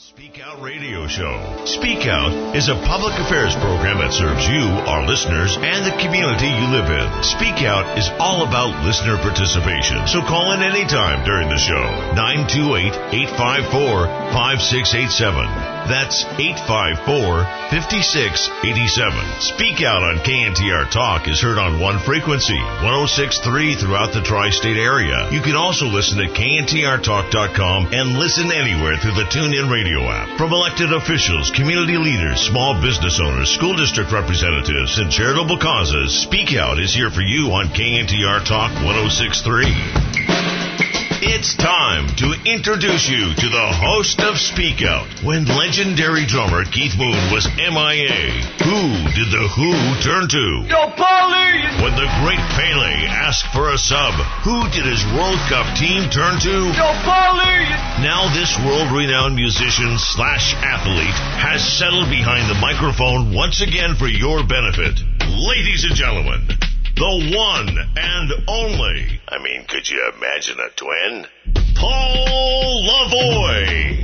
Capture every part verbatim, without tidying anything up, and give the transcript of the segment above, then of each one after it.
Speak Out Radio Show. Speak Out is a public affairs program that serves you, our listeners, and the community you live in. Speak Out is all about listener participation, so call in anytime during the show. nine two eight, eight five four, five six eight seven. That's eight five four, five six eight seven. Speak Out on K N T R Talk is heard on one frequency, one oh six point three throughout the tri-state area. You can also listen at K N T R talk dot com and listen anywhere through the TuneIn Radio app. From elected officials, community leaders, small business owners, school district representatives, and charitable causes, Speak Out is here for you on K N T R Talk one oh six point three. It's time to introduce you to the host of Speak Out. When legendary drummer Keith Moon was M I A, who did the Who turn to? Yo, Paulie! When the great Pele asked for a sub, who did his World Cup team turn to? Yo, Paulie! Now this world-renowned musician slash athlete has settled behind the microphone once again for your benefit. Ladies and gentlemen, the one and only, I mean, could you imagine a twin? Paul Lavoie.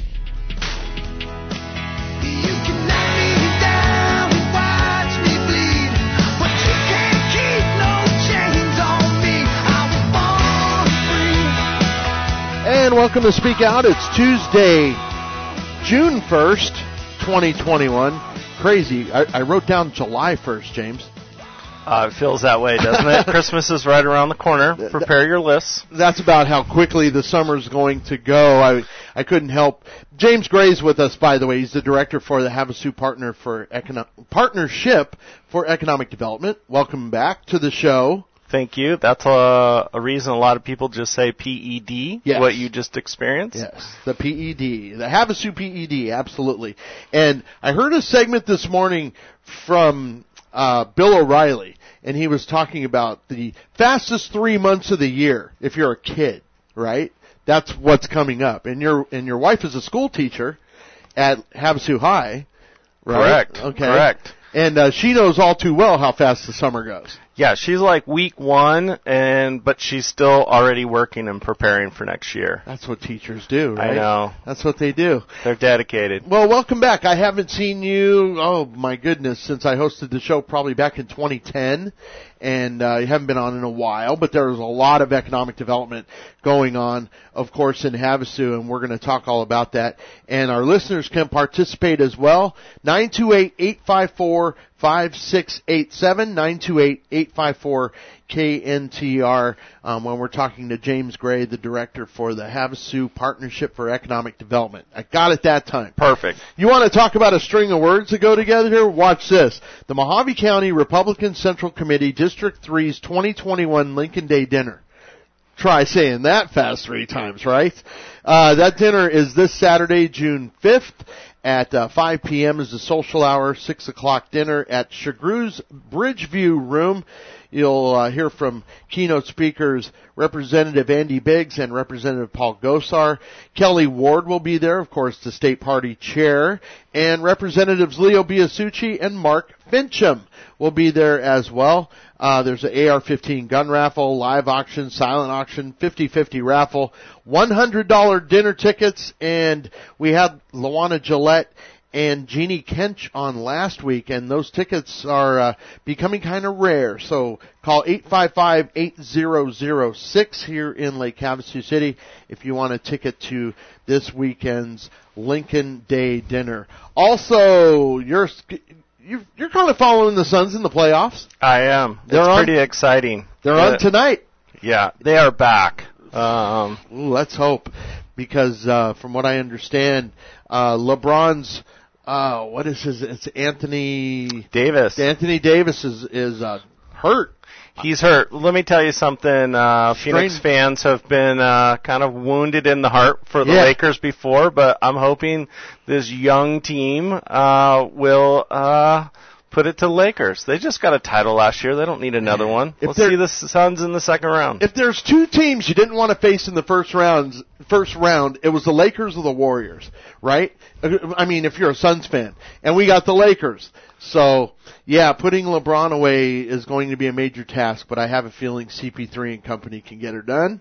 You can knock me down and watch me bleed, but you can't keep no chains on me. I was born free. And welcome to Speak Out. It's Tuesday, June first, twenty twenty-one. Crazy. I, I wrote down July first, James. Uh, it feels that way, doesn't it? Christmas is right around the corner. Prepare your lists. That's about how quickly the summer's going to go. I I couldn't help. James Gray's with us, by the way. He's the director for the Havasu Partner for Econo- Partnership for Economic Development. Welcome back to the show. Thank you. That's a, a reason a lot of people just say P E D, yes. What you just experienced. Yes, the P E D, the Havasu P E D, absolutely. And I heard a segment this morning from uh Bill O'Reilly, and he was talking about the fastest three months of the year if you're a kid, right? That's what's coming up. And your and your wife is a school teacher at Havasu High, right? Correct. Okay. Correct. And uh, she knows all too well how fast the summer goes. Yeah, she's like week one, and but she's still already working and preparing for next year. That's what teachers do, right? I know. That's what they do. They're dedicated. Well, welcome back. I haven't seen you, oh my goodness, since I hosted the show probably back in twenty ten, and uh, you haven't been on in a while, but there's a lot of economic development going on, of course, in Havasu, and we're going to talk all about that. And our listeners can participate as well. nine two eight, eight five four, five six eight seven, nine two eight, eight five four, K N T R, um, when we're talking to James Gray, the director for the Havasu Partnership for Economic Development. I got it that time. Perfect. You want to talk about a string of words that go together here? Watch this. The Mojave County Republican Central Committee District three's twenty twenty-one Lincoln Day Dinner. Try saying that fast three times, right? Uh, that dinner is this Saturday, June fifth. At uh, five p.m. is the social hour, six o'clock dinner at Chagrew's Bridgeview Room. You'll uh, hear from keynote speakers Representative Andy Biggs and Representative Paul Gosar. Kelly Ward will be there, of course, the state party chair. And Representatives Leo Biasucci and Mark Fincham will be there as well. Uh, there's an A R fifteen gun raffle, live auction, silent auction, fifty-fifty raffle, one hundred dollars dinner tickets, and we had Luana Gillette and Jeannie Kench on last week, and those tickets are uh, becoming kind of rare. So call eight five five, eight zero zero six here in Lake Havasu City if you want a ticket to this weekend's Lincoln Day dinner. Also, you're you're, you're kind of following the Suns in the playoffs. I am. They're it's on, pretty exciting. They're uh, on tonight. Yeah, they are back. Um, Ooh, let's hope, because uh, from what I understand, uh, LeBron's uh, what is his? It's Anthony Davis. Anthony Davis is is uh, hurt. He's hurt. Let me tell you something. Uh, Phoenix fans have been uh, kind of wounded in the heart for the yeah. Lakers before, but I'm hoping this young team uh, will uh, put it to the Lakers. They just got a title last year. They don't need another one. If Let's see the Suns in the second round. If there's two teams you didn't want to face in the first rounds, first round, it was the Lakers or the Warriors, right? I mean, if you're a Suns fan. And we got the Lakers. So, yeah, putting LeBron away is going to be a major task, but I have a feeling C P three and company can get her done.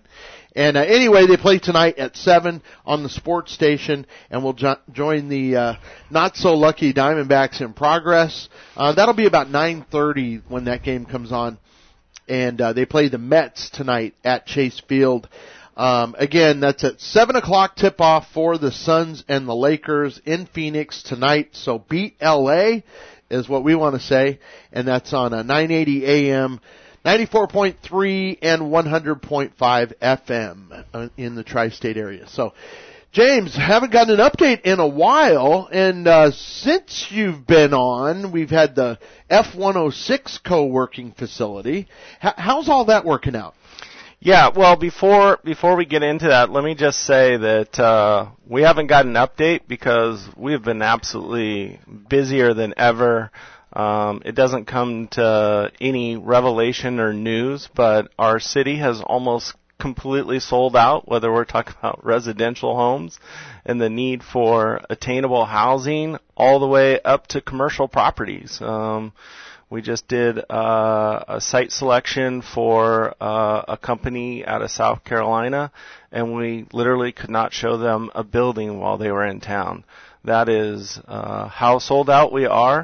And uh, anyway, they play tonight at seven on the sports station, and we'll jo- join the uh, not-so-lucky Diamondbacks in progress. Uh, that'll be about nine thirty when that game comes on. And uh, they play the Mets tonight at Chase Field. Um, again, that's at seven o'clock tip-off for the Suns and the Lakers in Phoenix tonight. So beat L A is what we want to say, and that's on a nine eighty A M, ninety-four point three and one hundred point five F M in the tri-state area. So, James, haven't gotten an update in a while, and uh, since you've been on, we've had the F one oh six co-working facility. H- how's all that working out? Yeah, well, before before we get into that, let me just say that uh, we haven't got an update because we've been absolutely busier than ever. Um, it doesn't come to any revelation or news, but our city has almost completely sold out, whether we're talking about residential homes and the need for attainable housing all the way up to commercial properties. Um, We just did uh, a site selection for uh, a company out of South Carolina, and we literally could not show them a building while they were in town. That is uh, how sold out we are,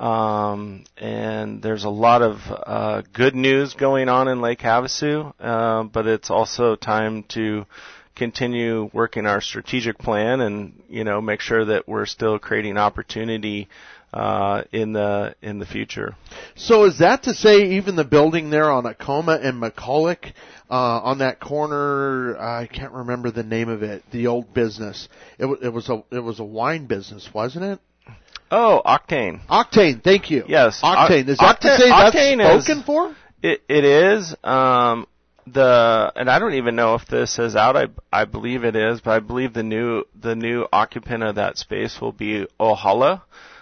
um, and there's a lot of uh, good news going on in Lake Havasu, uh, but it's also time to continue working our strategic plan and, you know, make sure that we're still creating opportunity uh in the in the future. So is that to say even the building there on Acoma and McCulloch, uh on that corner, I can't remember the name of it, the old business. It, w- it was a it was a wine business, wasn't it? Oh, Octane. Octane, thank you. Yes. Octane. Is that Octane, to say that's Octane spoken is, for? It it is. Um the and I don't even know if this is out. I I believe it is, but I believe the new the new occupant of that space will be Ohala.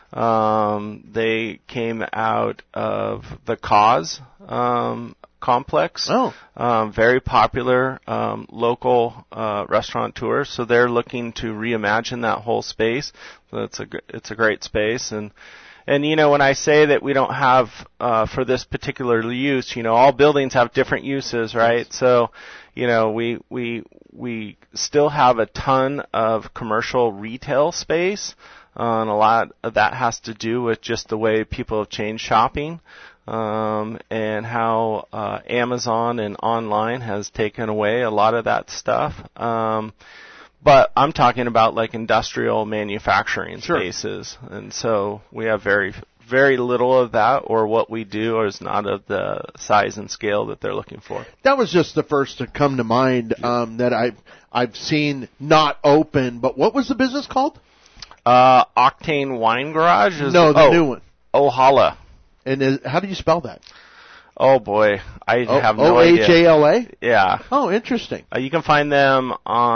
Um, they came out of the Cause um, complex. Oh. Um, very popular um, local uh, restaurateurs. So they're looking to reimagine that whole space. So it's a it's a great space. And and you know, when I say that we don't have uh, for this particular use, you know, all buildings have different uses, right? So you know, we we we still have a ton of commercial retail space. Uh, and a lot of that has to do with just the way people have changed shopping, um, and how uh, Amazon and online has taken away a lot of that stuff. Um, but I'm talking about like industrial manufacturing Sure. spaces, and so we have very very little of that, or what we do is not of the size and scale that they're looking for. That was just the first to come to mind um, that I've I've seen not open. But what was the business called? Uh, Octane Wine Garage? Is No, the oh, new one. Ohala. And is, how do you spell that? Oh boy, I O- have no O H A idea. L A? Yeah. Oh, interesting. Uh, you can find them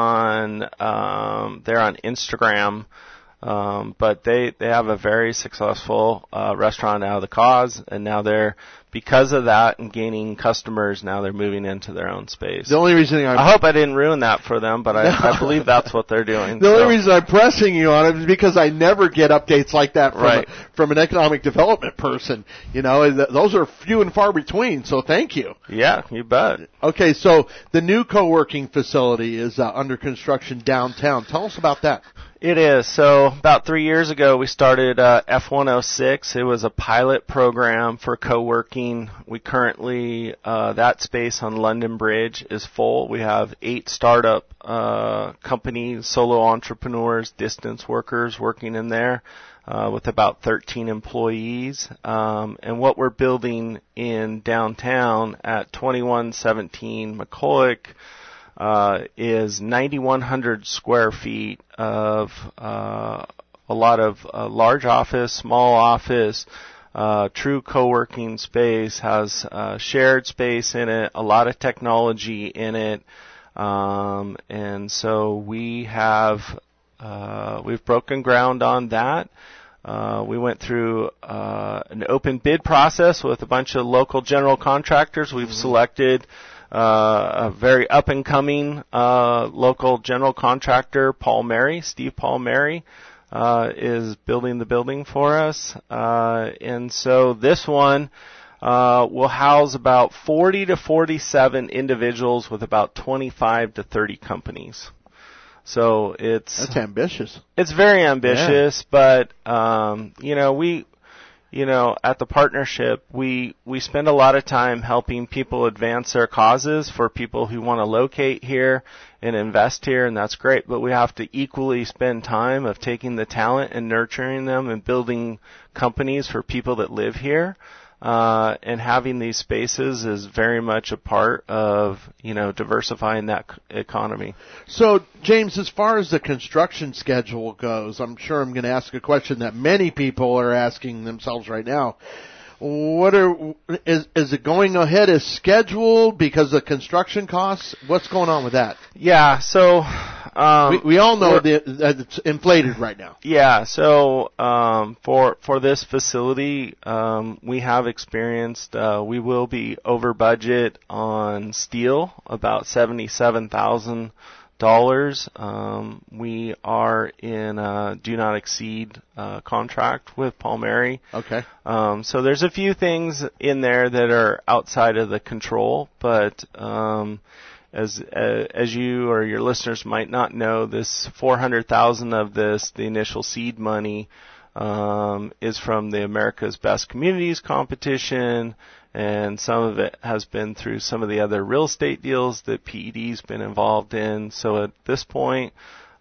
on, um, they're on Instagram, um, but they, they have a very successful uh, restaurant out of the Cause, and now they're, because of that and gaining customers, now they're moving into their own space. The only reason I'm, I hope I didn't ruin that for them, but I, I believe that's what they're doing. the so. only reason I'm pressing you on it is because I never get updates like that from Right. a, from an economic development person. You know, th- those are few and far between. So thank you. Yeah, you bet. Okay, so the new co-working facility is uh, under construction downtown. Tell us about that. It is. So about three years ago, we started uh, F one oh six. It was a pilot program for co-working. We currently, uh, that space on London Bridge is full. We have eight startup uh, companies, solo entrepreneurs, distance workers working in there uh, with about thirteen employees. Um, and what we're building in downtown at twenty-one seventeen McCulloch Uh, is ninety-one hundred square feet of uh, a lot of uh, large office, small office, uh, true co-working space, has uh, shared space in it, a lot of technology in it, um, and so we have uh, we've broken ground on that. Uh, we went through uh, an open bid process with a bunch of local general contractors. We've mm-hmm. selected Uh, a very up-and-coming uh, local general contractor, Paul Mary, Steve Paul Mary, uh, is building the building for us. Uh, and so this one, uh, will house about forty to forty-seven individuals with about twenty-five to thirty companies. So it's That's ambitious. It's very ambitious, yeah. but um, you know, we you know, at the partnership, we we spend a lot of time helping people advance their causes for people who want to locate here and invest here, and that's great, but we have to equally spend time of taking the talent and nurturing them and building companies for people that live here. Uh, and having these spaces is very much a part of, you know, diversifying that c- economy. So, James, as far as the construction schedule goes, I'm sure I'm going to ask a question that many people are asking themselves right now. What are is is it going ahead as scheduled because of construction costs? What's going on with that? Yeah, so um, we, we all know that it's inflated right now. Yeah, so um, for for this facility, um, we have experienced uh, we will be over budget on steel, about seventy-seven thousand dollars. Um, we are in a do not exceed uh, contract with Palmieri. Okay. Um, so there's a few things in there that are outside of the control, but um, as uh, as you or your listeners might not know, this four hundred thousand of this, the initial seed money, um, is from the America's Best Communities competition. And some of it has been through some of the other real estate deals that P E D's been involved in. So at this point,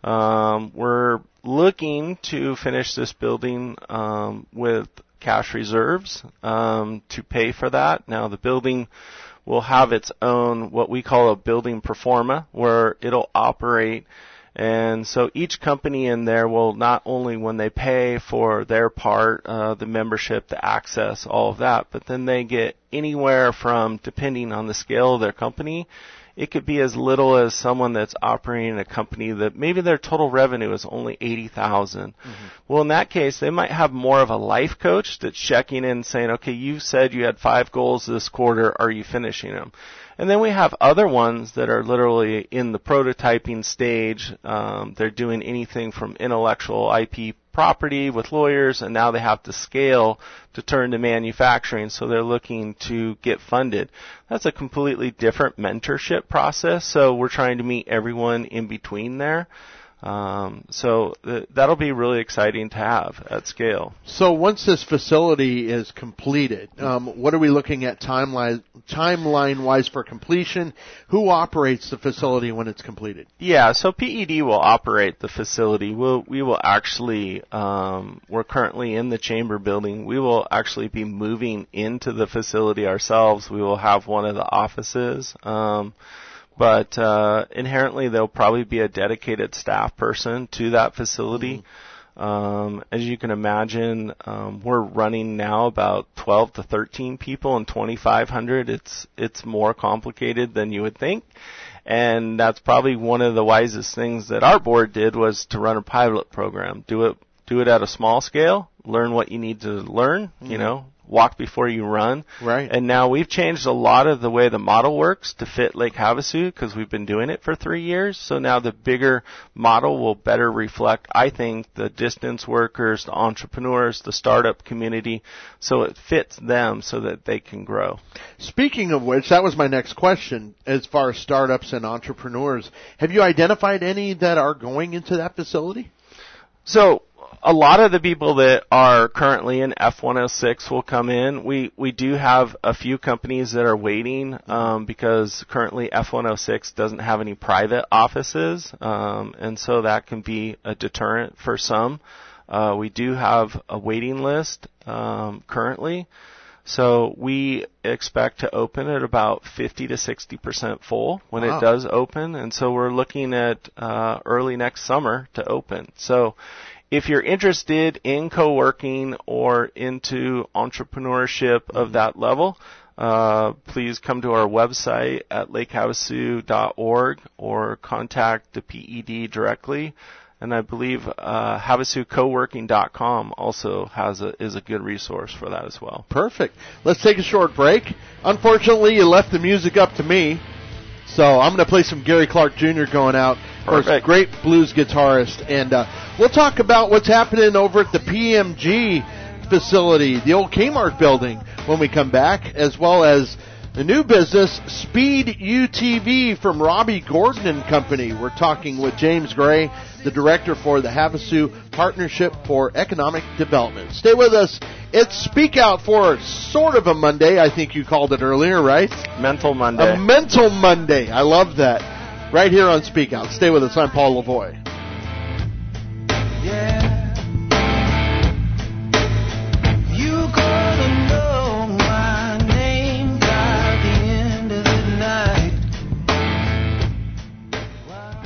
um, we're looking to finish this building um, with cash reserves um, to pay for that. Now the building will have its own, what we call a building pro forma, where it'll operate. And so each company in there will not only, when they pay for their part, uh, the membership, the access, all of that, but then they get anywhere from, depending on the scale of their company, it could be as little as someone that's operating a company that maybe their total revenue is only eighty thousand dollars. Mm-hmm. Well, in that case, they might have more of a life coach that's checking in and saying, okay, you said you had five goals this quarter. Are you finishing them? And then we have other ones that are literally in the prototyping stage. Um, they're doing anything from intellectual I P property with lawyers, and now they have to scale to turn to manufacturing, so they're looking to get funded. That's a completely different mentorship process, so we're trying to meet everyone in between there. Um, so th- that'll be really exciting to have at scale. So once this facility is completed, um, what are we looking at timeline timeline wise for completion? Who operates the facility when it's completed? Yeah, so P E D will operate the facility. We'll, we will actually, um, we're currently in the chamber building. We will actually be moving into the facility ourselves. We will have one of the offices. Um, But uh, inherently, there'll probably be a dedicated staff person to that facility. Mm-hmm. Um, as you can imagine, um, we're running now about twelve to thirteen people and twenty-five hundred. It's it's more complicated than you would think, and that's probably one of the wisest things that our board did was to run a pilot program. Do it do it at a small scale. Learn what you need to learn. Mm-hmm. You know. Walk before you run. Right. And now we've changed a lot of the way the model works to fit Lake Havasu because we've been doing it for three years. So now the bigger model will better reflect, I think, the distance workers, the entrepreneurs, the startup community, so it fits them so that they can grow. Speaking of which, that was my next question as far as startups and entrepreneurs. Have you identified any that are going into that facility? So a lot of the people that are currently in F one oh six will come in. We we do have a few companies that are waiting um, because currently F one oh six doesn't have any private offices, um, and so that can be a deterrent for some. Uh, we do have a waiting list um, currently, so we expect to open at about fifty to sixty percent full when wow. it does open, and so we're looking at uh, early next summer to open. So if you're interested in co-working or into entrepreneurship of that level, uh, please come to our website at lake havasu dot org or contact the P E D directly. And I believe uh, havasu co working dot com also has a, is a good resource for that as well. Perfect. Let's take a short break. Unfortunately, you left the music up to me, so I'm going to play some Gary Clark Junior going out. Of course, great blues guitarist. And uh, we'll talk about what's happening over at the P M G facility, the old Kmart building. when we come back, as well as the new business, Speed U T V from Robbie Gordon and Company. We're talking with James Gray, the director for the Havasu Partnership for Economic Development. Stay with us. It's Speak Out for sort of a Monday. I think you called it earlier, right? Mental Monday. A mental Monday. I love that. Right here on Speak Out. Stay with us. I'm Paul Lavoie. Yeah. You gonna know my name by the end of the night. Wow.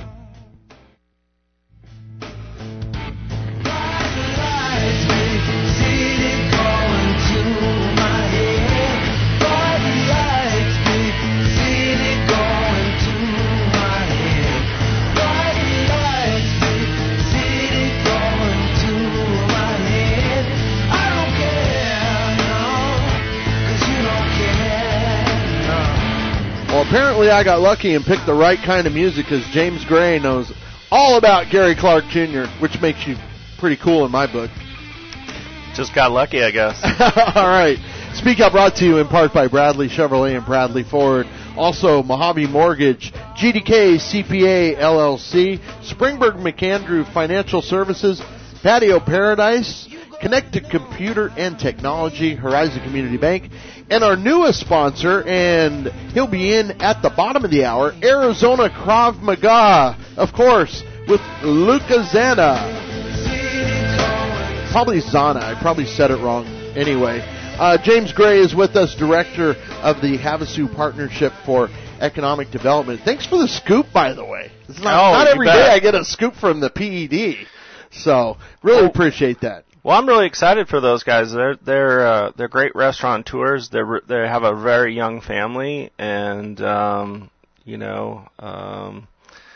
Bright lights make the city going to my head. Bright lights make the city going to my head. Bright lights make the city going to my head. I don't care, no, 'cause you don't care, no. Well, apparently I got lucky and picked the right kind of music because James Gray knows all about Gary Clark Junior, which makes you pretty cool in my book. Just got lucky, I guess. All right. Speak Out brought to you in part by Bradley Chevrolet and Bradley Ford. Also, Mojave Mortgage, G D K C P A L L C, Springburg McAndrew Financial Services, Patio Paradise, Connect to Computer and Technology, Horizon Community Bank, and our newest sponsor, and he'll be in at the bottom of the hour, Arizona Krav Maga, of course, with Luca Zana. Probably Zana. I probably said it wrong. Anyway, uh, James Gray is with us, director of the Havasu Partnership for Economic Development. Thanks for the scoop, by the way. It's not, Oh, not you every bet. day I get a scoop from the P E D. So, really appreciate that. Well, I'm really excited for those guys. They're they're uh, they're great restaurateurs. They are they have a very young family, and um, you know, um,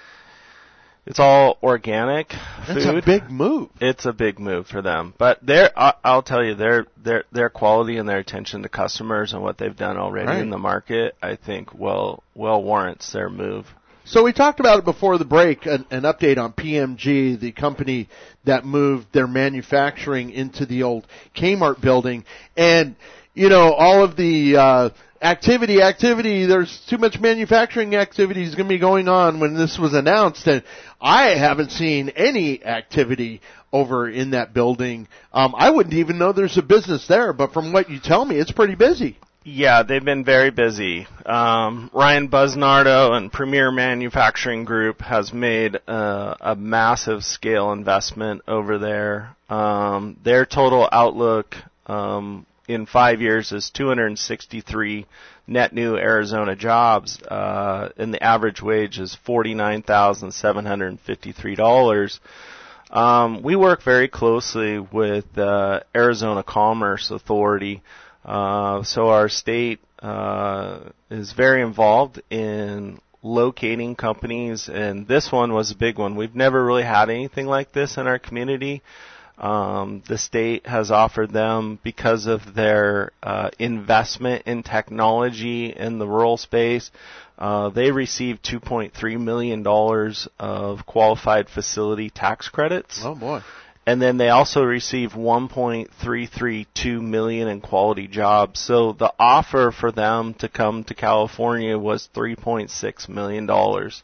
it's all organic food. That's a big move. It's a big move for them, but they're, I- I'll tell you, their their their quality and their attention to customers and what they've done already Right. in the market, I think, well well warrants their move. So we talked about it before the break, an, an update on P M G, the company that moved their manufacturing into the old Kmart building. And, you know, all of the uh, activity, activity, there's too much manufacturing activity is going to be going on when this was announced. And I haven't seen any activity over in that building. Um, I wouldn't even know there's a business there, but from what you tell me, it's pretty busy. Yeah, they've been very busy. Um, Ryan Busnardo and Premier Manufacturing Group has made uh, a massive scale investment over there. Um, their total outlook um, in five years is two hundred sixty-three net new Arizona jobs, uh, and the average wage is forty-nine thousand seven hundred fifty-three dollars. Um, we work very closely with uh, Arizona Commerce Authority. Uh, so our state uh, is very involved in locating companies, and this one was a big one. We've never really had anything like this in our community. Um, the state has offered them, because of their uh, investment in technology in the rural space, uh, they received two point three million dollars of qualified facility tax credits. Oh, boy. And then they also received one point three three two million dollars in quality jobs. So the offer for them to come to California was three point six million dollars.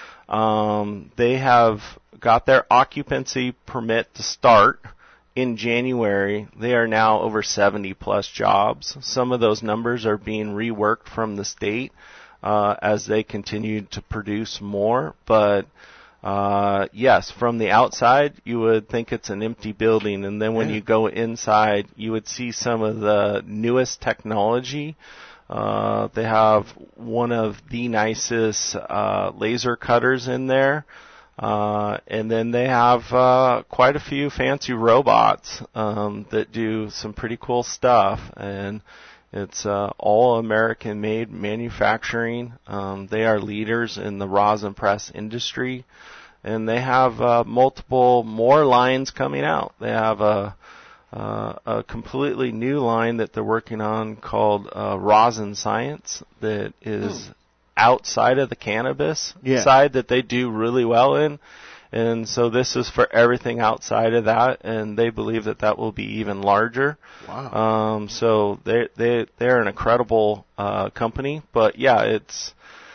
Um, they have got their occupancy permit to start in January. They are now over seventy plus jobs. Some of those numbers are being reworked from the state uh, as they continue to produce more, but Uh, yes, from the outside, you would think it's an empty building, and then when Yeah. you go inside, you would see some of the newest technology. Uh, they have one of the nicest uh, laser cutters in there, uh, and then they have uh, quite a few fancy robots um, that do some pretty cool stuff, and it's uh, all American-made manufacturing. Um, they are leaders in the rosin press industry, and they have uh, multiple more lines coming out. They have a, uh, a completely new line that they're working on called uh, Rosin Science that is Hmm. outside of the cannabis Yeah. side that they do really well in. And so this is for everything outside of that, and they believe that that will be even larger. Wow. Um, so they they they're an incredible uh, company, but yeah, it's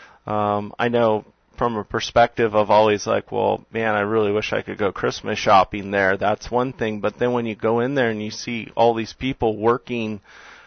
um, I know from a perspective of always like, well, man, I really wish I could go Christmas shopping there. That's one thing, but then when you go in there and you see all these people working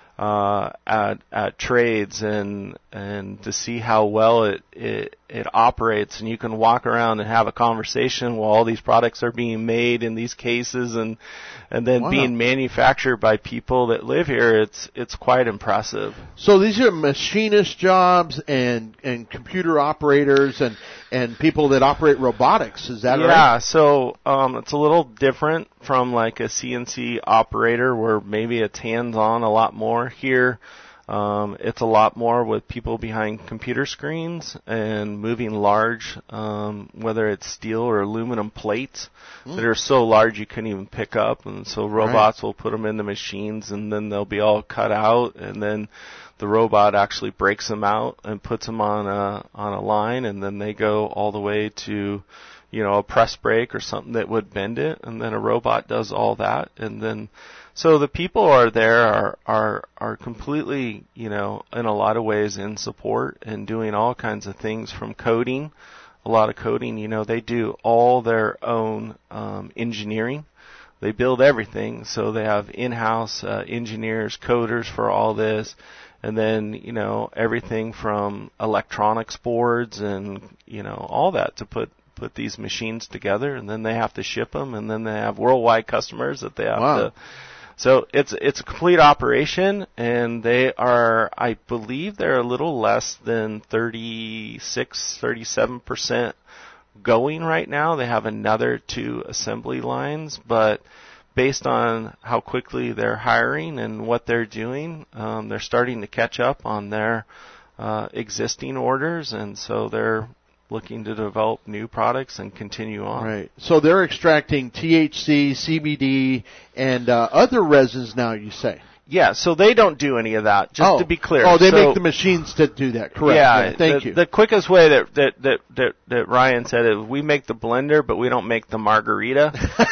uh, at at trades and and to see how well it, it it operates, and you can walk around and have a conversation while all these products are being made in these cases and and then wow. being manufactured by people that live here, it's it's quite impressive. So these are machinist jobs and and computer operators and and people that operate robotics. Is that yeah, right? Yeah, so um, it's a little different from like a C N C operator where maybe it's hands-on a lot more. Here, um, it's a lot more with people behind computer screens and moving large, um, whether it's steel or aluminum plates mm. that are so large you couldn't even pick up. And so robots right. will put them in the machines, and then they'll be all cut out, and then the robot actually breaks them out and puts them on a on a line, and then they go all the way to, you know, a press brake or something that would bend it, and then a robot does all that, and then so the people are there are are are completely, you know, in a lot of ways in support and doing all kinds of things from coding, a lot of coding. You know, they do all their own um, engineering. They build everything, so they have in-house uh, engineers, coders for all this. And then, you know, everything from electronics boards and, you know, all that to put, put these machines together. And then they have to ship them. And then they have worldwide customers that they have wow. to. So it's it's a complete operation. And they are, I believe they're a little less than thirty-six, thirty-seven percent going right now. They have another two assembly lines. But based on how quickly they're hiring and what they're doing, um, they're starting to catch up on their uh, existing orders, and so they're looking to develop new products and continue on. Right. So they're extracting T H C, C B D, and uh, other resins now, you say? Yeah, so they don't do any of that, just oh. to be clear. Oh, they so, make the machines to do that, correct. Yeah, yeah thank the, you. The quickest way that, that, that, that, that Ryan said is we make the blender, but we don't make the margarita.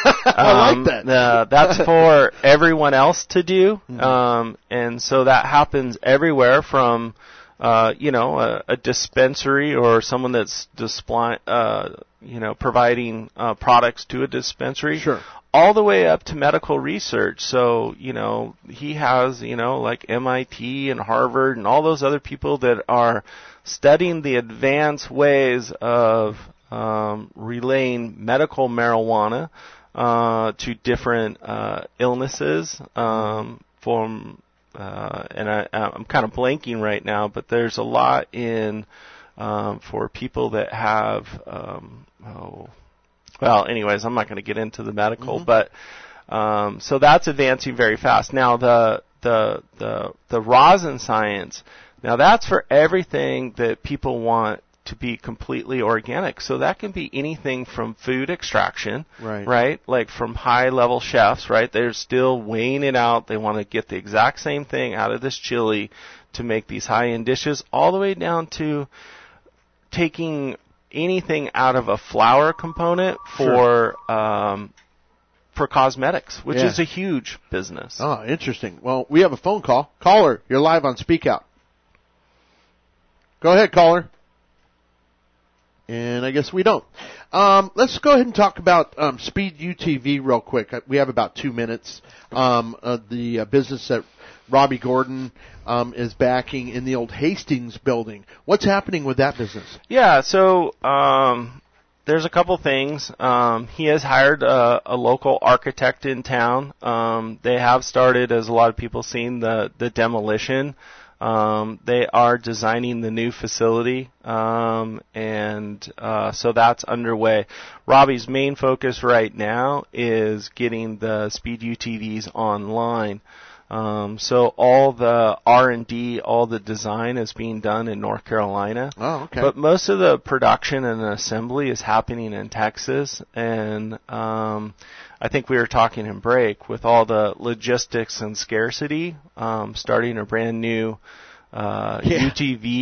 I um, like that. Uh, that's for everyone else to do, mm-hmm. um, and so that happens everywhere from, uh, you know, a, a dispensary or someone that's display, uh, you know, providing uh, products to a dispensary. Sure. All the way up to medical research. So, you know, he has, you know, like M I T and Harvard and all those other people that are studying the advanced ways of um, relaying medical marijuana uh, to different uh, illnesses um, from, uh, and I, I'm kind of blanking right now, but there's a lot in um, for people that have, um, oh, Well, anyways, I'm not going to get into the medical, mm-hmm. but um, so that's advancing very fast. Now, the the the the rosin science. Now, that's for everything that people want to be completely organic. So that can be anything from food extraction, right? Right, like from high-level chefs, right? They're still weighing it out. They want to get the exact same thing out of this chili to make these high-end dishes, all the way down to taking anything out of a flour component for sure. um, for cosmetics, which yeah. is a huge business. Oh, interesting. Well, we have a phone call. Caller, you're live on Speak Out. Go ahead, caller. And I guess we don't. Um, let's go ahead and talk about um, Speed U T V real quick. We have about two minutes. Um, uh, the uh, business that Robbie Gordon um, is backing in the old Hastings building. What's happening with that business? Yeah, so um, there's a couple things. Um, he has hired a, a local architect in town. Um, they have started, as a lot of people seen, the, the demolition. Um, they are designing the new facility, um, and uh, so that's underway. Robbie's main focus right now is getting the Speed U T Vs online. Um, so all the R and D, all the design is being done in North Carolina. Oh, okay. But most of the production and assembly is happening in Texas. And um, I think we were talking in break with all the logistics and scarcity, um, starting a brand new uh, yeah. U T V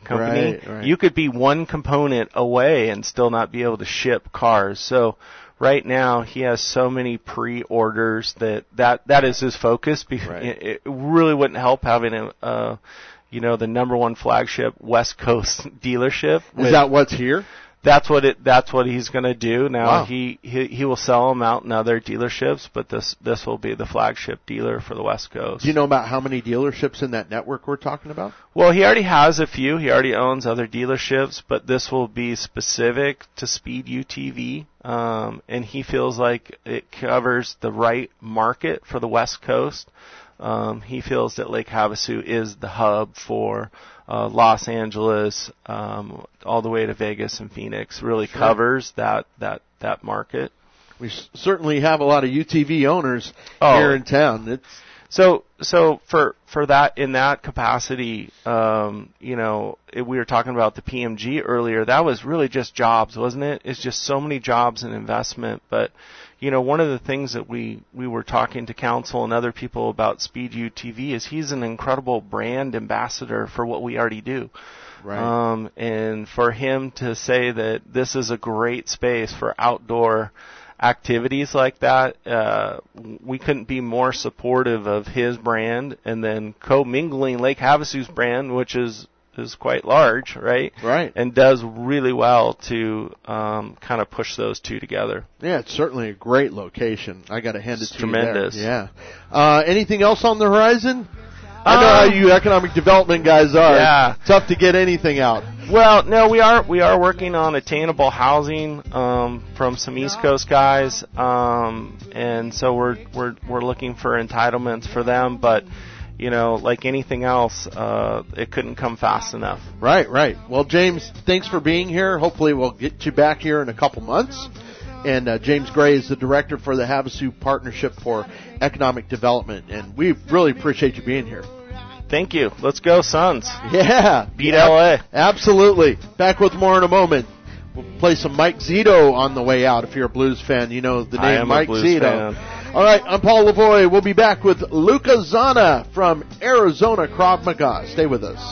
company, Right, right. you could be one component away and still not be able to ship cars. So right now he has so many pre-orders that that, that is his focus. Because Right. it, it really wouldn't help having a, uh, you know, the number one flagship West Coast dealership. Is with- that what's here? That's what it. That's what he's going to do. Now Wow. he, he he will sell them out in other dealerships, but this this will be the flagship dealer for the West Coast. Do you know about how many dealerships in that network we're talking about? Well, he already has a few. He already owns other dealerships, but this will be specific to Speed U T V, um, and he feels like it covers the right market for the West Coast. Um, he feels that Lake Havasu is the hub for uh, Los Angeles, um, all the way to Vegas and Phoenix. Really Sure. covers that that that market. We s- certainly have a lot of U T V owners Oh. here in town. It's So, so for for that in that capacity, um, you know, it, we were talking about the P M G earlier. That was really just jobs, wasn't it? It's just so many jobs and investment. But, you know, one of the things that we we were talking to council and other people about Speed U T V is he's an incredible brand ambassador for what we already do. right. Um, and for him to say that this is a great space for outdoor activities like that, uh, we couldn't be more supportive of his brand, and then co-mingling Lake Havasu's brand, which is is quite large, right? Right. And does really well to um, kind of push those two together. Yeah, it's certainly a great location. I got to hand it It's to tremendous. you there. Yeah. Uh, anything else on the horizon? I know how Um, you economic development guys are. Yeah. Tough to get anything out. Well, no, we are we are working on attainable housing um, from some East Coast guys, um, and so we're we're we're looking for entitlements for them. But you know, like anything else, uh, it couldn't come fast enough. Right, right. Well, James, thanks for being here. Hopefully we'll get you back here in a couple months. And uh, James Gray is the director for the Havasu Partnership for Economic Development, and we really appreciate you being here. Thank you. Let's go, Suns. Yeah. Beat L A. Absolutely. Back with more in a moment. We'll play some Mike Zito on the way out. If you're a blues fan, you know the I name am a Mike blues Zito. fan. All right, I'm Paul Lavoie. We'll be back with Luca Zana from Arizona Krav Maga. Stay with us.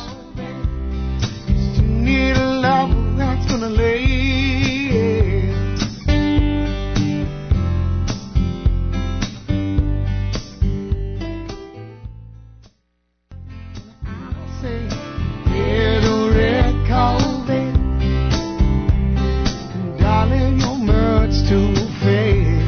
You need a love that's gonna lay. I'll say, get a red carpet, darling, your much too fake.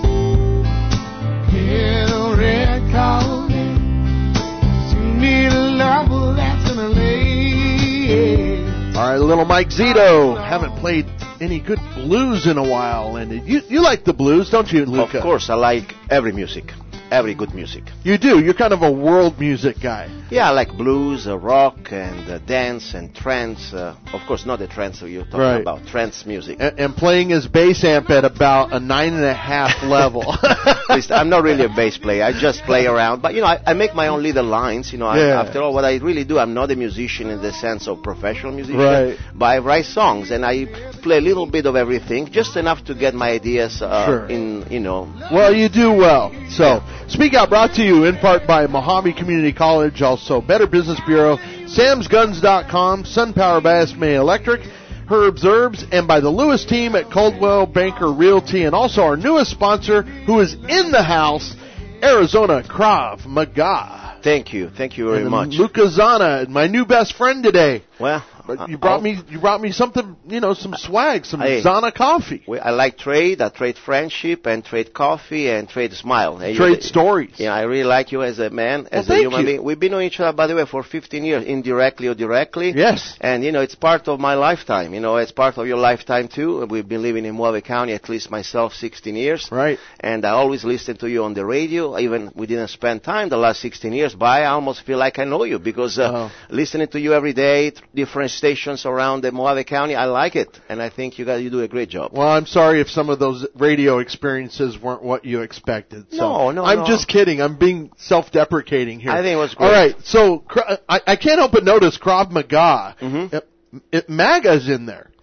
Get a red carpet, you need a lover that's gonna lay. All right, little Mike Zito. Haven't played any good blues in a while, and you you like the blues, don't you, Luca? Of course, I like every music, every good music. You do. You're kind of a world music guy. Yeah, I like blues, uh, rock, and uh, dance and trance. Uh, of course, not the trance you're talking Right. about, trance music. And, and playing his bass amp at about a nine and a half level. Listen, I'm not really a bass player. I just play around. But, you know, I, I make my own little lines. You know, I, Yeah. after all, what I really do, I'm not a musician in the sense of professional musician. Right. But I write songs, and I play a little bit of everything, just enough to get my ideas uh, Sure. in, you know. Well, you do well. So, Speak Out brought to you in part by Mojave Community College, also Better Business Bureau, Sam's Guns dot com, SunPower by S M A Electric, Herb's Herbs, and by the Lewis team at Coldwell Banker Realty, and also our newest sponsor, who is in the house, Arizona Krav Maga. Thank you. Thank you very And much. Luca Zana, my new best friend today. Well, But you uh, brought I'll- me, you brought me something, you know, some swag, some Hey. Zana coffee, We, I like trade. I trade friendship and trade coffee and trade smile. And you- trade stories. Yeah, I really like you as a man, as Well, a thank human you. being. We've been knowing each other, by the way, for fifteen years, indirectly or directly. Yes. And, you know, it's part of my lifetime. You know, it's part of your lifetime, too. We've been living in Mojave County, at least myself, sixteen years. Right. And I always listen to you on the radio. Even we didn't spend time the last sixteen years, but I almost feel like I know you because uh, Oh. listening to you every day, th- different stations around the Mojave County, I like it. And I think you guys, you do a great job. Well, I'm sorry if some of those radio experiences weren't what you expected. So No, no, I'm no. just kidding. I'm being self-deprecating here. I think it was great. All right, so Kra- I, I can't help but notice Krav Maga. Mhm. It, it, MAGA's in there.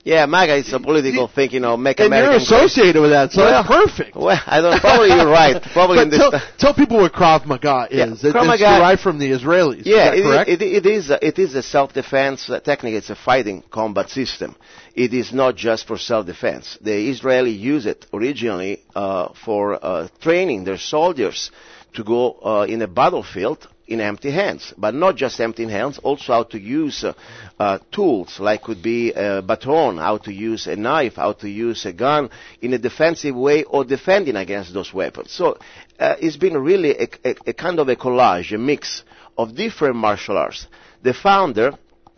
Yeah, MAGA is a political thing, you know, make and America you're associated with that, so Well, that's perfect. Well, I don't. Probably you're right. Probably But in this. tell, tell people what Krav Maga is. Yeah, It- Krav it's Maga- derived from the Israelis. Yeah, is that correct? it, it, it is. A, it is a self-defense uh, technique. It's a fighting combat system. It is not just for self-defense. The Israeli use it originally uh, for uh, training their soldiers to go uh, in a battlefield in empty hands, but not just empty hands, also how to use uh, uh, tools, like could be a baton, how to use a knife, how to use a gun in a defensive way or defending against those weapons. So uh, it's been really a, a, a kind of a collage, a mix of different martial arts. The founder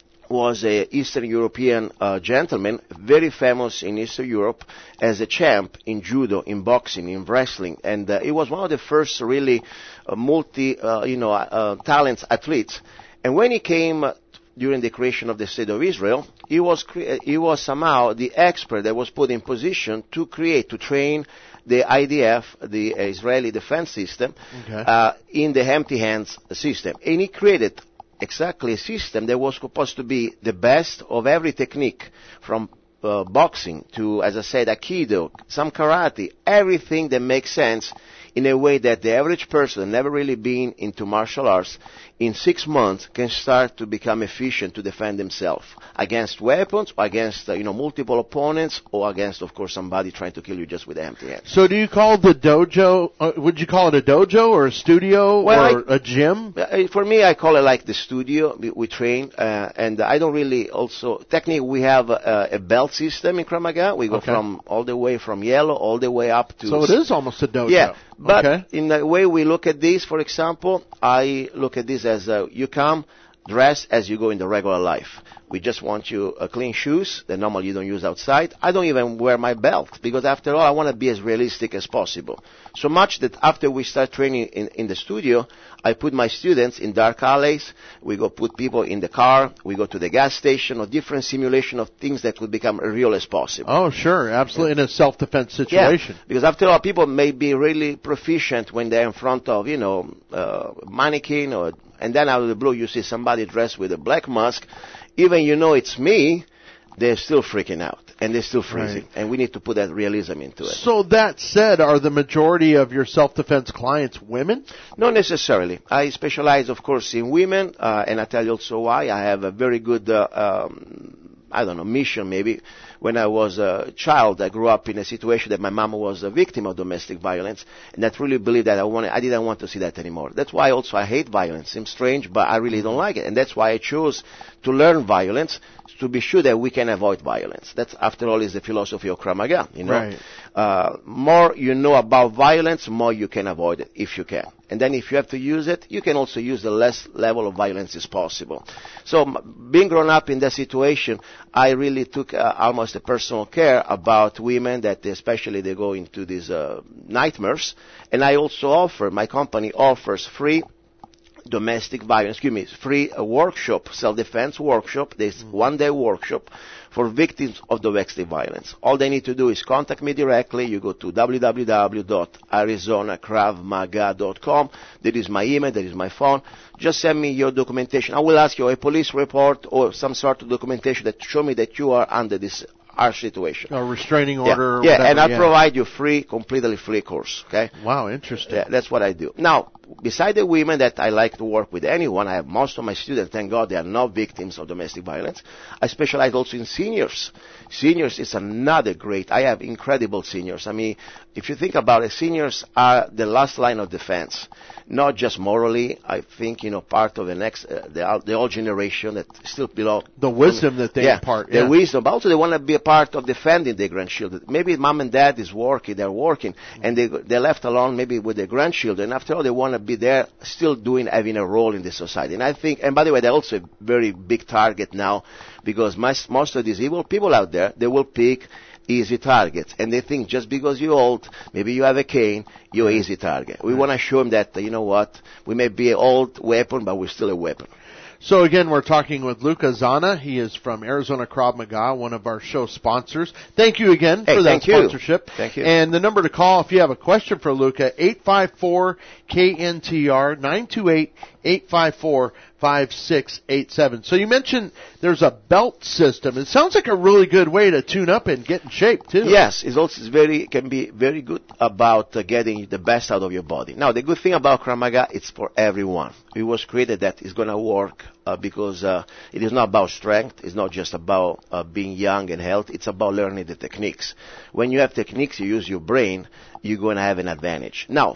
was a Eastern European uh, gentleman, very famous in Eastern Europe as a champ in judo, in boxing, in wrestling, and uh, he was one of the first really uh, multi, uh, you know, uh, talents athletes. And when he came uh, during the creation of the State of Israel, he was cre- he was somehow the expert that was put in position to create, to train the I D F, the Israeli Defense System, Okay. uh, in the empty hands system, and he created exactly a system that was supposed to be the best of every technique, from uh, boxing to, as I said, aikido, some karate, everything that makes sense in a way that the average person, never really been into martial arts, in six months can start to become efficient to defend himself against weapons, or against uh, you know multiple opponents, or against, of course, somebody trying to kill you just with empty hands. So do you call the dojo, uh, would you call it a dojo or a studio Well, or a gym? Uh, For me, I call it like the studio. We, we train, uh, and I don't really also, technically we have a, a belt system in Krav Maga. We go Okay. from all the way from yellow all the way up to... So it is almost a dojo. Yeah, but Okay. in the way we look at this, for example, I look at this as uh, you come dressed as you go in the regular life. We just want you uh, clean shoes that normally you don't use outside. I don't even wear my belt because, after all, I want to be as realistic as possible. So much that after we start training in, in the studio, I put my students in dark alleys. We go put people in the car. We go to the gas station, or different simulation of things that could become real as possible. Oh, sure, absolutely, in a self-defense situation. Yeah, because after all, people may be really proficient when they're in front of, you know, uh, mannequin, or, and then out of the blue you see somebody dressed with a black mask. Even you know it's me, they're still freaking out, and they're still freezing. Right. And we need to put that realism into it. So that said, are the majority of your self-defense clients women? Not necessarily. I specialize, of course, in women, uh, and I tell you also why. I have a very good, uh, um, I don't know, mission maybe. When I was a child, I grew up in a situation that my mom was a victim of domestic violence, and I truly believe that I wanted, I didn't want to see that anymore. That's why also I hate violence. Seems strange, but I really don't like it. And that's why I chose to learn violence, to be sure that we can avoid violence. That's, after all, is the philosophy of Krav Maga, you know. Right. Uh, more you know about violence, more you can avoid it, if you can. And then if you have to use it, you can also use the less level of violence as possible. So m- being grown up in that situation, I really took uh, almost a personal care about women that especially they go into these uh, nightmares. And I also offer, my company offers free domestic violence, excuse me, free uh, workshop, self-defense workshop, this one-day workshop for victims of domestic violence. All they need to do is contact me directly. You go to w w w dot arizona krav maga dot com. That is my email, that is my phone. Just send me your documentation. I will ask you a police report or some sort of documentation that show me that you are under this harsh situation. A restraining Yeah, order? or yeah, whatever, and I yeah. provide you free, completely free course, okay? Wow, interesting. Yeah, that's what I do. Now, beside the women that I like to work with anyone, I have most of my students, thank God, they are not victims of domestic violence. I specialize also in seniors. Seniors is another great, I have incredible seniors. I mean, if you think about it, seniors are the last line of defense. Not just morally, I think, you know, part of the next, uh, the, the old generation that still belong. The wisdom that they yeah, impart. the Yeah. wisdom, but also they want to be a part of defending their grandchildren. Maybe mom and dad is working, they're working, and they, they're left alone maybe with their grandchildren. After all, they want to be there, still doing, having a role in the society. And I think, and by the way, they're also a very big target now, because most, most of these evil people out there, they will pick easy targets. And they think just because you're old, maybe you have a cane, you're an easy target. We want to show them that, uh, you know what, we may be an old weapon, but we're still a weapon. So again, we're talking with Luca Zana. He is from Arizona Krav Maga, one of our show sponsors. Thank you again Hey, for that thank you. sponsorship. Thank you. And the number to call if you have a question for Luca, eight five four K N T R, nine two eight, eight five four, five six eight seven. So you mentioned there's a belt system. It sounds like a really good way to tune up and get in shape too. Yes, it's also it's very can be very good about uh, getting the best out of your body. Now, the good thing about Krav Maga, it's for everyone. It was created that it's going to work uh, because uh, it is not about strength. It's not just about uh, being young and healthy. It's about learning the techniques. When you have techniques, you use your brain, you're going to have an advantage. Now,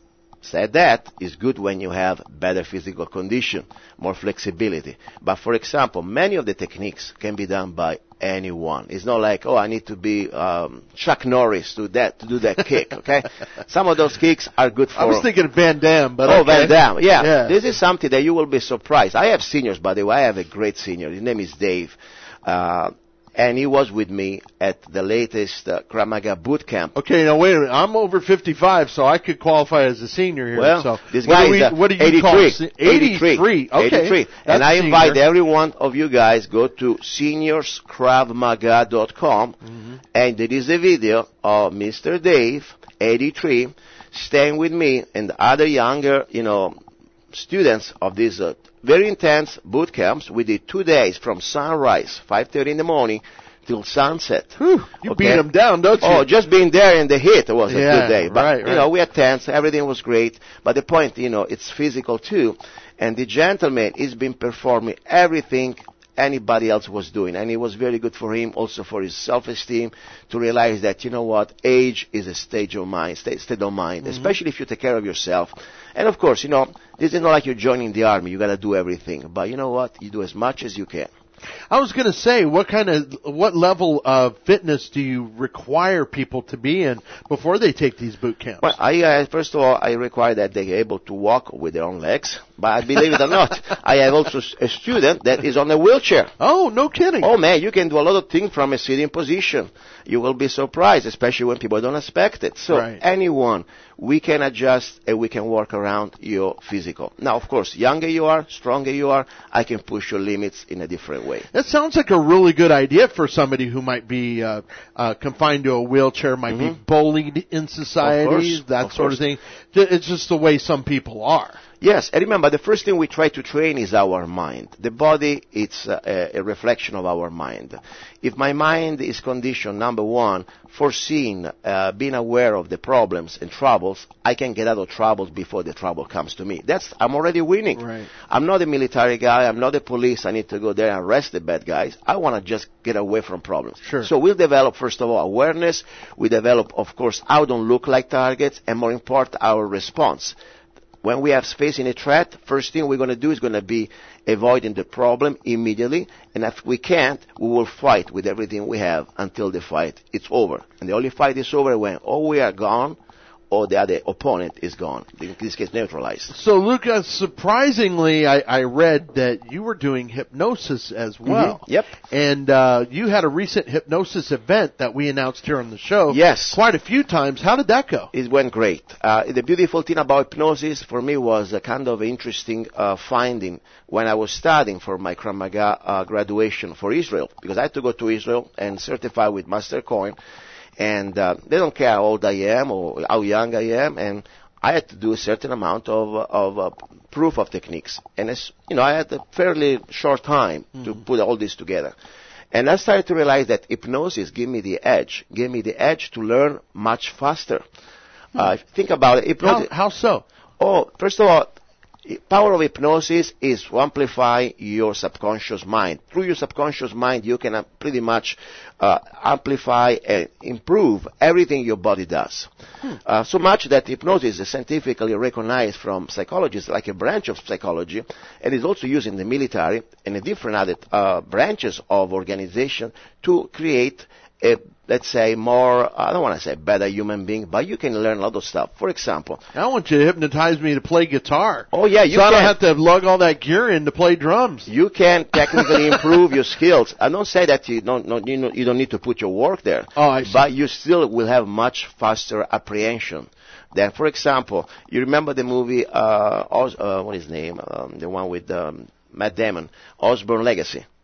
said that, it's good when you have better physical condition, more flexibility. But for example, many of the techniques can be done by anyone. It's not like, oh, I need to be um, Chuck Norris to that to do that kick. Okay, some of those kicks are good for. I was thinking of Van Damme, but oh, okay. Van Damme, yeah. yeah. This is something that you will be surprised. I have seniors, by the way. I have a great senior. His name is Dave. Uh, And he was with me at the latest uh, Krav Maga boot camp. Okay, now wait a minute. I'm over fifty-five, so I could qualify as a senior here. Well, so this what guy do we, is uh, what do you eighty-three. call it? eighty-three. Okay. eighty-three. And That's I invite senior. every one of you guys, go to seniors krav maga dot com, mm-hmm. and there is a video of Mister Dave, eighty-three, staying with me and the other younger, you know, students of these uh, very intense boot camps. We did two days from sunrise, five thirty in the morning, till sunset. Whew, you okay? beat them down, don't you? Oh, just being there in the heat was a yeah, good day. But, right, you right. know, we had tents, everything was great. But the point, you know, it's physical too. And the gentleman has been performing everything anybody else was doing. And it was very good for him, also for his self-esteem, to realize that, you know what, age is a stage of mind, state, state of mind, mm-hmm. especially if you take care of yourself. And of course, you know, this is not like you're joining the army. You got to do everything. But you know what? You do as much as you can. I was going to say, what kind of, what level of fitness do you require people to be in before they take these boot camps? Well, I, uh, first of all, I require that they're able to walk with their own legs. But believe it or not, I have also a student that is on a wheelchair. Oh, no kidding. Oh, man, you can do a lot of things from a sitting position. You will be surprised, especially when people don't expect it. So right. anyone, we can adjust and we can work around your physical. Now, of course, younger you are, stronger you are, I can push your limits in a different way. That sounds like a really good idea for somebody who might be uh, uh, confined to a wheelchair, might mm-hmm. be bullied in society, of course, that of sort course. of thing. It's just the way some people are. Yes, and remember, the first thing we try to train is our mind. The body, it's a, a reflection of our mind. If my mind is conditioned, number one, foreseeing, uh, being aware of the problems and troubles, I can get out of troubles before the trouble comes to me. That's, I'm already winning. Right. I'm not a military guy. I'm not a police. I need to go there and arrest the bad guys. I want to just get away from problems. Sure. So we'll develop, first of all, awareness. We develop, of course, how don't look like targets, and more important, our response. When we are facing a threat, first thing we're going to do is going to be avoiding the problem immediately. And if we can't, we will fight with everything we have until the fight is over. And the only fight is over when or we are gone or the other opponent is gone. In this case, neutralized. So, Luca, surprisingly, I, I read that you were doing hypnosis as well. Mm-hmm. Yep. And uh, you had a recent hypnosis event that we announced here on the show. Yes. Quite a few times. How did that go? It went great. Uh, the beautiful thing about hypnosis for me was a kind of interesting uh, finding when I was studying for my Krav Maga uh, graduation for Israel, because I had to go to Israel and certify with Master Coin. And uh, they don't care how old I am or how young I am, and I had to do a certain amount of of uh, proof of techniques. And it's, you know, I had a fairly short time mm-hmm. to put all this together. And I started to realize that hypnosis gave me the edge, gave me the edge to learn much faster. Mm-hmm. Uh, think about it. Hypnosis, how, how so? Oh, first of all, power of hypnosis is to amplify your subconscious mind. Through your subconscious mind, you can uh, pretty much uh, amplify and improve everything your body does. Hmm. Uh, so much that hypnosis is scientifically recognized from psychologists like a branch of psychology, and is also used in the military and in different other uh, branches of organization to create a, let's say, more, I don't want to say better human being, but you can learn a lot of stuff. For example, I want you to hypnotize me to play guitar. Oh, yeah, you so can. I don't have to lug all that gear in to play drums. You can technically improve your skills. I don't say that you don't, you, know, you don't need to put your work there. Oh, I see. But you still will have much faster apprehension. Then, for example, you remember the movie, uh, Os- uh what is his name? Um, the one with um, Matt Damon, Osborne Legacy.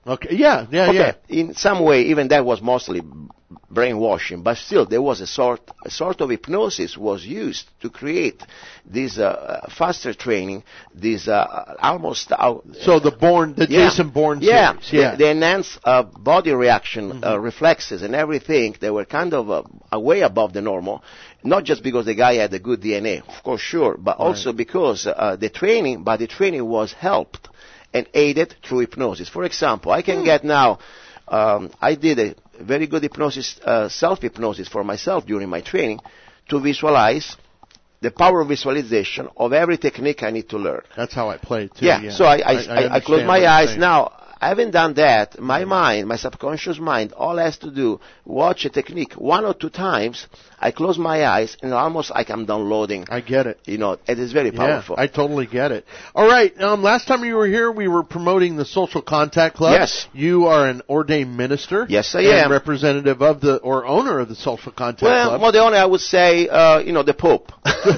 Okay. Yeah. Yeah. Okay, Yeah. in some way, even that was mostly brainwashing, but still there was a sort, a sort of hypnosis was used to create this uh, faster training, this uh, almost... Uh, So the Bourne, the yeah, Jason Bourne yeah, series. Yeah. the, the enhanced uh, body reaction, Mm-hmm. uh, reflexes and everything, they were kind of uh, uh, way above the normal, not just because the guy had a good D N A, of course, sure, but also because uh, the training, but the training was helped and aided through hypnosis. For example, I can Hmm. get now, um, I did a very good hypnosis, uh, self-hypnosis for myself during my training to visualize the power of visualization of every technique I need to learn. That's how I play too. Yeah, Yeah. so I, I, I, I close understand my what you're eyes. saying. Now, having done that, my mind, my subconscious mind, all has to do, watch a technique one or two times, I close my eyes, and almost like I'm downloading. I get it. You know, it is very powerful. Yeah, I totally get it. All right. Um, last time you were here, we were promoting the Social Contact Club. Yes. You are an ordained minister. Yes, I and am. representative of the or owner of the Social Contact Well, Club. more the only I would say, uh, you know, the Pope.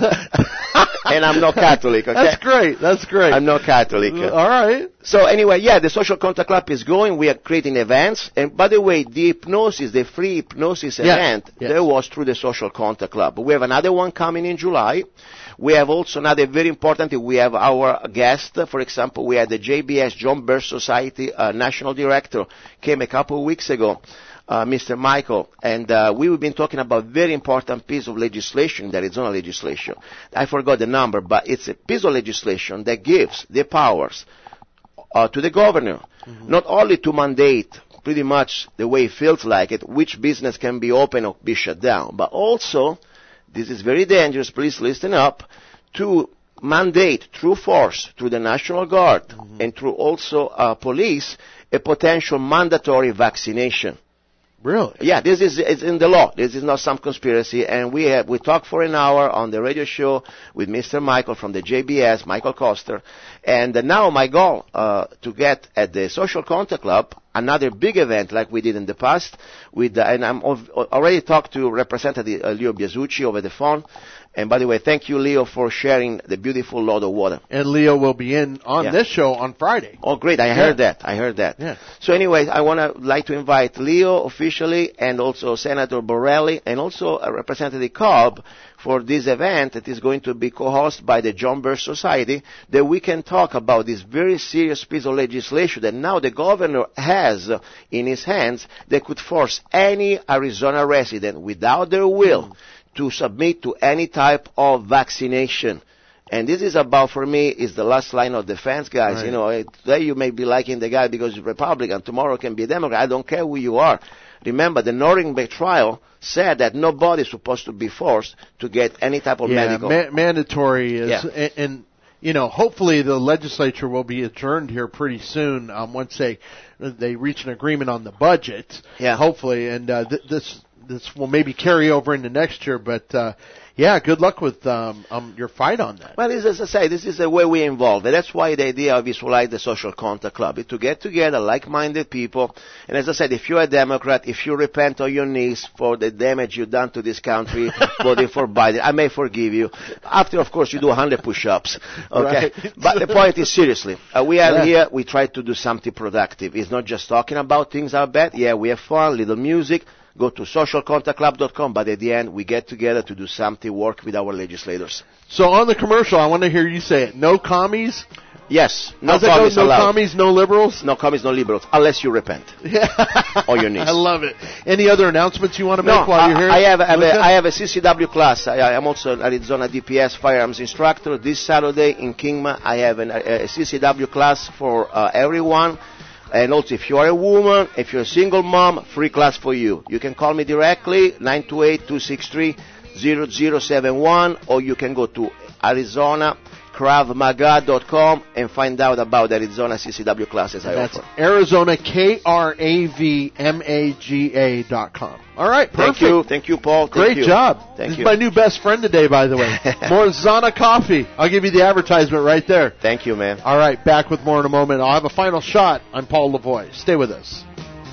And I'm not Catholic, okay? That's great. That's great. I'm not Catholic. All right. So anyway, yeah, the Social Contact Club is going. We are creating events. And by the way, the hypnosis, the free hypnosis Yeah. event, Yes. that was through the Social Contact Club. We have another one coming in July. We have also another very important, we have our guest. For example, we had the J B S, John Birch Society uh, National Director, came a couple of weeks ago. Uh, Mister Michael, and uh, we have been talking about very important piece of legislation, the Arizona legislation. I forgot the number, but it's a piece of legislation that gives the powers uh, to the governor, mm-hmm. not only to mandate pretty much the way it feels like it, which business can be open or be shut down, but also, this is very dangerous, please listen up, to mandate through force, through the National Guard, mm-hmm. and through also uh, police, a potential mandatory vaccination. Really? Yeah, this is it's in the law. This is not some conspiracy. And we have we talked for an hour on the radio show with Mister Michael from the J B S, Michael Koster. And uh, now my goal uh, to get at the Social Contact Club another big event like we did in the past. With uh, and I'm ov- already talked to Representative uh, Leo Biasucci over the phone. And by the way, thank you, Leo, for sharing the beautiful load of water. And Leo will be in on Yeah. this show on Friday. Oh, great. I Yeah. heard that. I heard that. Yeah. So anyways, I want to like to invite Leo officially and also Senator Borrelli and also uh, Representative Cobb for this event that is going to be co-hosted by the John Birch Society, that we can talk about this very serious piece of legislation that now the governor has uh, in his hands that could force any Arizona resident without their will mm. to submit to any type of vaccination. And this is about, for me, is the last line of defense, guys. Right. You know, eh, today you may be liking the guy because he's Republican. Tomorrow can be a Democrat. I don't care who you are. Remember, the Nuremberg trial said that nobody is supposed to be forced to get any type of yeah, medical. Ma- mandatory is, Yeah. and, and you know, hopefully the legislature will be adjourned here pretty soon. Um, once they they reach an agreement on the budget. Yeah. Hopefully, and uh, th- this this will maybe carry over into next year. But uh, yeah, good luck with um, um your fight on that. Well, this, as I say, this is the way we involve. And that's why the idea of Visualize the Social Contact Club is to get together like-minded people. And as I said, if you're a Democrat, if you repent on your knees for the damage you've done to this country, voting for Biden, I may forgive you. After, of course, you do one hundred push-ups. Okay? Right. But the point is, seriously, uh, we are Yeah. here, we try to do something productive. It's not just talking about things are bad. Yeah, we have fun, little music. Go to social contact club dot com, but at the end, we get together to do something, work with our legislators. So on the commercial, I want to hear you say it. No commies. Yes, no How's that go? commies No allowed. commies, no liberals. No commies, no liberals, unless you repent. Yeah. On your knees. I love it. Any other announcements you want to make No, while I, you're here? I have, I have, Luca? a, I have a C C W class. I, I am also an Arizona D P S firearms instructor. This Saturday in Kingman, I have an, a, a C C W class for uh, everyone. And also, if you are a woman, if you're a single mom, free class for you. You can call me directly, nine two eight, two six three, zero zero seven one, or you can go to Arizona Krav Maga dot com and find out about the Arizona C C W classes I That's offer. Arizona K R A V M A G A dot com. All right, perfect. Thank you. Thank you, Paul. Thank Great you. job. Thank this you. is my new best friend today, by the way. Morzana Coffee. I'll give you the advertisement right there. Thank you, man. All right, back with more in a moment. I'll have a final shot. I'm Paul Lavoie. Stay with us.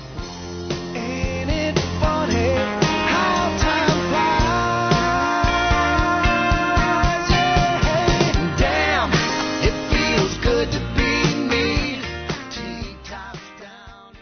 Ain't it funny how time flies? Yeah, damn, it feels good to be me. Tea tops down.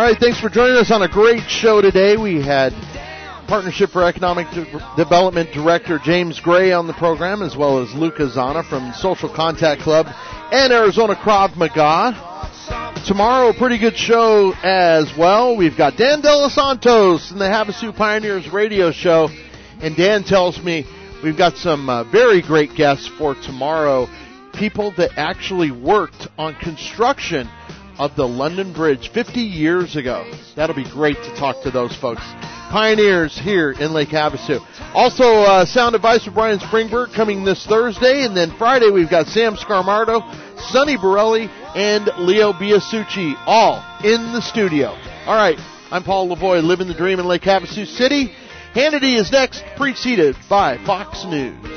right, thanks for joining us on a great show today. We had Partnership for Economic De- Development Director James Gray on the program, as well as Luca Zana from Social Contact Club and Arizona Krav Maga. Tomorrow, a pretty good show as well. We've got Dan De Los Santos in the Havasu Pioneers radio show, and Dan tells me we've got some uh, very great guests for tomorrow, people that actually worked on construction of the London Bridge fifty years ago. That'll be great to talk to those folks. Pioneers here in Lake Havasu. Also, uh, sound advice with Brian Springberg coming this Thursday, and then Friday we've got Sam Scarmardo, Sonny Borelli, and Leo Biasucci, all in the studio. All right, I'm Paul Lavoie, living the dream in Lake Havasu City. Hannity is next, preceded by Fox News.